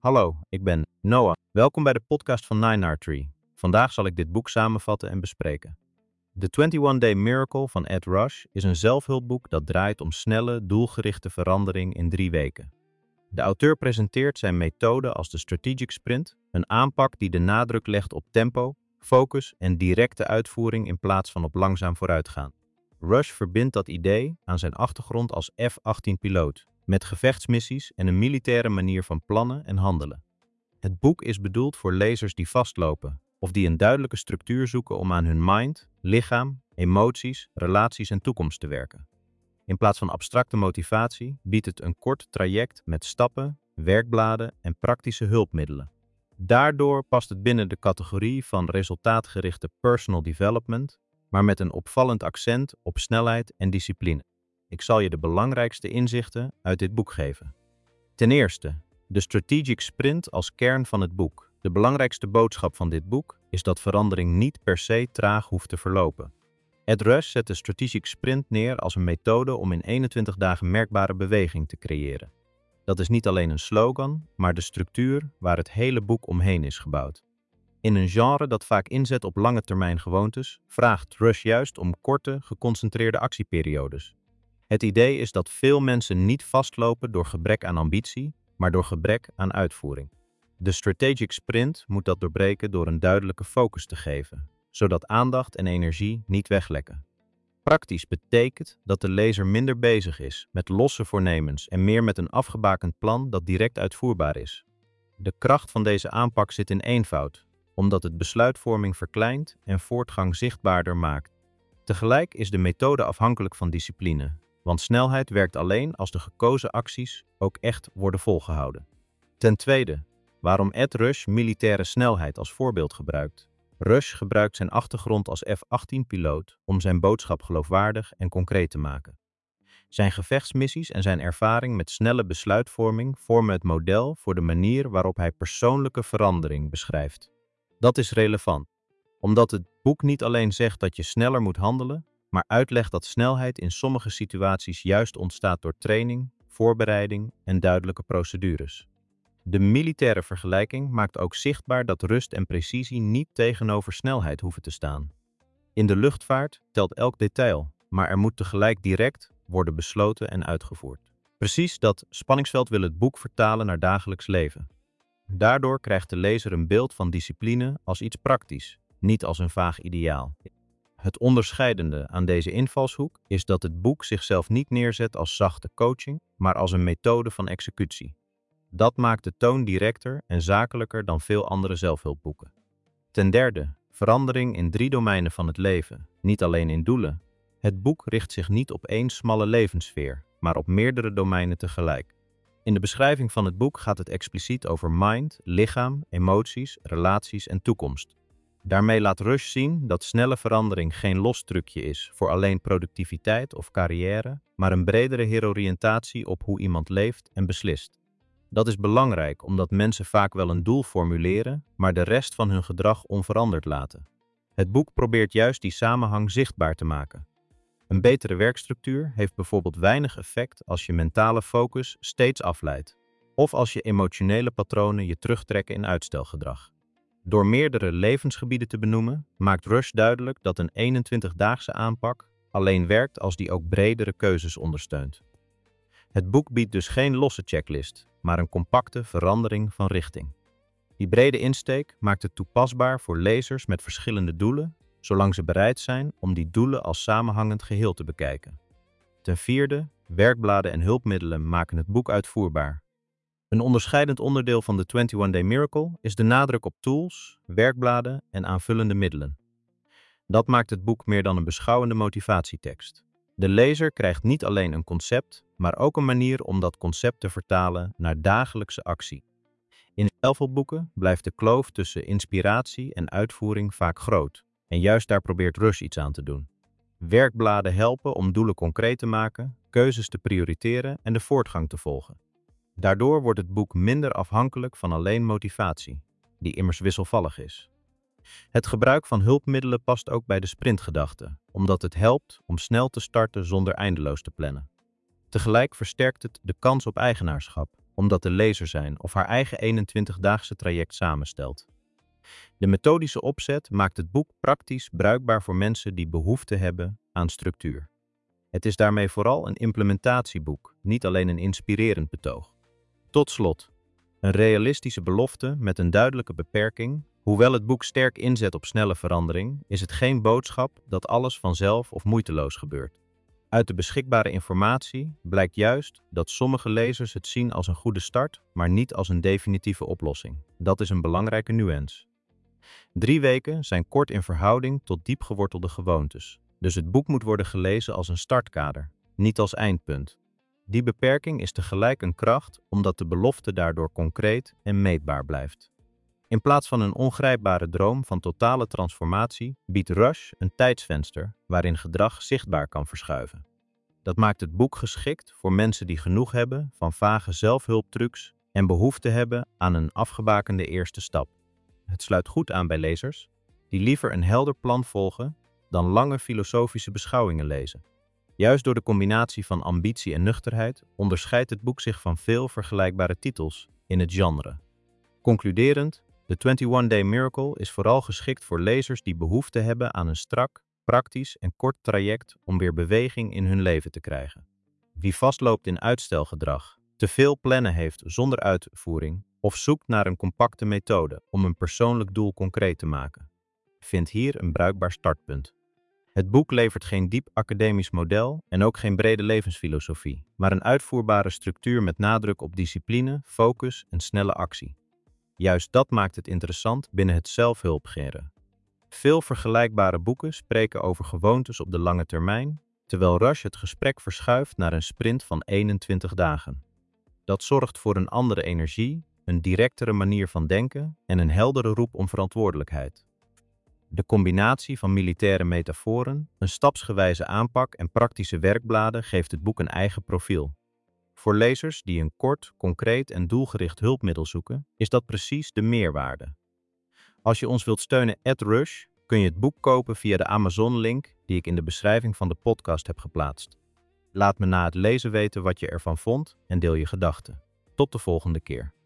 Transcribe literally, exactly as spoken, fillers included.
Hallo, ik ben Noah. Welkom bij de podcast van nine R Tree. Vandaag zal ik dit boek samenvatten en bespreken. The twenty-one day Miracle van Ed Rush is een zelfhulpboek dat draait om snelle, doelgerichte verandering in drie weken. De auteur presenteert zijn methode als de Strategic Sprint, een aanpak die de nadruk legt op tempo, focus en directe uitvoering in plaats van op langzaam vooruitgaan. Rush verbindt dat idee aan zijn achtergrond als F achttien-piloot, met gevechtsmissies en een militaire manier van plannen en handelen. Het boek is bedoeld voor lezers die vastlopen, of die een duidelijke structuur zoeken om aan hun mind, lichaam, emoties, relaties en toekomst te werken. In plaats van abstracte motivatie biedt het een kort traject met stappen, werkbladen en praktische hulpmiddelen. Daardoor past het binnen de categorie van resultaatgerichte personal development, maar met een opvallend accent op snelheid en discipline. Ik zal je de belangrijkste inzichten uit dit boek geven. Ten eerste, de Strategic Sprint als kern van het boek. De belangrijkste boodschap van dit boek is dat verandering niet per se traag hoeft te verlopen. Ed Rush zet de Strategic Sprint neer als een methode om in eenentwintig dagen merkbare beweging te creëren. Dat is niet alleen een slogan, maar de structuur waar het hele boek omheen is gebouwd. In een genre dat vaak inzet op lange termijn gewoontes, vraagt Rush juist om korte, geconcentreerde actieperiodes. Het idee is dat veel mensen niet vastlopen door gebrek aan ambitie, maar door gebrek aan uitvoering. De Strategic Sprint moet dat doorbreken door een duidelijke focus te geven, zodat aandacht en energie niet weglekken. Praktisch betekent dat de lezer minder bezig is met losse voornemens en meer met een afgebakend plan dat direct uitvoerbaar is. De kracht van deze aanpak zit in eenvoud, omdat het besluitvorming verkleint en voortgang zichtbaarder maakt. Tegelijk is de methode afhankelijk van discipline, want snelheid werkt alleen als de gekozen acties ook echt worden volgehouden. Ten tweede, waarom Ed Rush militaire snelheid als voorbeeld gebruikt. Rush gebruikt zijn achtergrond als F achttien-piloot om zijn boodschap geloofwaardig en concreet te maken. Zijn gevechtsmissies en zijn ervaring met snelle besluitvorming vormen het model voor de manier waarop hij persoonlijke verandering beschrijft. Dat is relevant, omdat het boek niet alleen zegt dat je sneller moet handelen, maar uitlegt dat snelheid in sommige situaties juist ontstaat door training, voorbereiding en duidelijke procedures. De militaire vergelijking maakt ook zichtbaar dat rust en precisie niet tegenover snelheid hoeven te staan. In de luchtvaart telt elk detail, maar er moet tegelijk direct worden besloten en uitgevoerd. Precies dat spanningsveld wil het boek vertalen naar dagelijks leven. Daardoor krijgt de lezer een beeld van discipline als iets praktisch, niet als een vaag ideaal. Het onderscheidende aan deze invalshoek is dat het boek zichzelf niet neerzet als zachte coaching, maar als een methode van executie. Dat maakt de toon directer en zakelijker dan veel andere zelfhulpboeken. Ten derde, verandering in drie domeinen van het leven, niet alleen in doelen. Het boek richt zich niet op één smalle levenssfeer, maar op meerdere domeinen tegelijk. In de beschrijving van het boek gaat het expliciet over mind, lichaam, emoties, relaties en toekomst. Daarmee laat Rush zien dat snelle verandering geen los trucje is voor alleen productiviteit of carrière, maar een bredere heroriëntatie op hoe iemand leeft en beslist. Dat is belangrijk omdat mensen vaak wel een doel formuleren, maar de rest van hun gedrag onveranderd laten. Het boek probeert juist die samenhang zichtbaar te maken. Een betere werkstructuur heeft bijvoorbeeld weinig effect als je mentale focus steeds afleidt, of als je emotionele patronen je terugtrekken in uitstelgedrag. Door meerdere levensgebieden te benoemen, maakt Rush duidelijk dat een eenentwintigdaagse aanpak alleen werkt als die ook bredere keuzes ondersteunt. Het boek biedt dus geen losse checklist, maar een compacte verandering van richting. Die brede insteek maakt het toepasbaar voor lezers met verschillende doelen, zolang ze bereid zijn om die doelen als samenhangend geheel te bekijken. Ten vierde, werkbladen en hulpmiddelen maken het boek uitvoerbaar. Een onderscheidend onderdeel van de twenty-one day Miracle is de nadruk op tools, werkbladen en aanvullende middelen. Dat maakt het boek meer dan een beschouwende motivatietekst. De lezer krijgt niet alleen een concept, maar ook een manier om dat concept te vertalen naar dagelijkse actie. In zelfhulpboeken blijft de kloof tussen inspiratie en uitvoering vaak groot, en juist daar probeert Rush iets aan te doen. Werkbladen helpen om doelen concreet te maken, keuzes te prioriteren en de voortgang te volgen. Daardoor wordt het boek minder afhankelijk van alleen motivatie, die immers wisselvallig is. Het gebruik van hulpmiddelen past ook bij de sprintgedachte, omdat het helpt om snel te starten zonder eindeloos te plannen. Tegelijk versterkt het de kans op eigenaarschap, omdat de lezer zijn of haar eigen eenentwintigdaagse traject samenstelt. De methodische opzet maakt het boek praktisch bruikbaar voor mensen die behoefte hebben aan structuur. Het is daarmee vooral een implementatieboek, niet alleen een inspirerend betoog. Tot slot, een realistische belofte met een duidelijke beperking. Hoewel het boek sterk inzet op snelle verandering, is het geen boodschap dat alles vanzelf of moeiteloos gebeurt. Uit de beschikbare informatie blijkt juist dat sommige lezers het zien als een goede start, maar niet als een definitieve oplossing. Dat is een belangrijke nuance. Drie weken zijn kort in verhouding tot diep gewortelde gewoontes, dus het boek moet worden gelezen als een startkader, niet als eindpunt. Die beperking is tegelijk een kracht, omdat de belofte daardoor concreet en meetbaar blijft. In plaats van een ongrijpbare droom van totale transformatie, biedt Rush een tijdsvenster waarin gedrag zichtbaar kan verschuiven. Dat maakt het boek geschikt voor mensen die genoeg hebben van vage zelfhulptrucs en behoefte hebben aan een afgebakende eerste stap. Het sluit goed aan bij lezers die liever een helder plan volgen dan lange filosofische beschouwingen lezen. Juist door de combinatie van ambitie en nuchterheid onderscheidt het boek zich van veel vergelijkbare titels in het genre. Concluderend, The twenty-one day Miracle is vooral geschikt voor lezers die behoefte hebben aan een strak, praktisch en kort traject om weer beweging in hun leven te krijgen. Wie vastloopt in uitstelgedrag, te veel plannen heeft zonder uitvoering of zoekt naar een compacte methode om een persoonlijk doel concreet te maken, vindt hier een bruikbaar startpunt. Het boek levert geen diep academisch model en ook geen brede levensfilosofie, maar een uitvoerbare structuur met nadruk op discipline, focus en snelle actie. Juist dat maakt het interessant binnen het zelfhulpgenre. Veel vergelijkbare boeken spreken over gewoontes op de lange termijn, terwijl Rush het gesprek verschuift naar een sprint van eenentwintig dagen. Dat zorgt voor een andere energie, een directere manier van denken en een heldere roep om verantwoordelijkheid. De combinatie van militaire metaforen, een stapsgewijze aanpak en praktische werkbladen geeft het boek een eigen profiel. Voor lezers die een kort, concreet en doelgericht hulpmiddel zoeken, is dat precies de meerwaarde. Als je ons wilt steunen at Rush, kun je het boek kopen via de Amazon-link die ik in de beschrijving van de podcast heb geplaatst. Laat me na het lezen weten wat je ervan vond en deel je gedachten. Tot de volgende keer.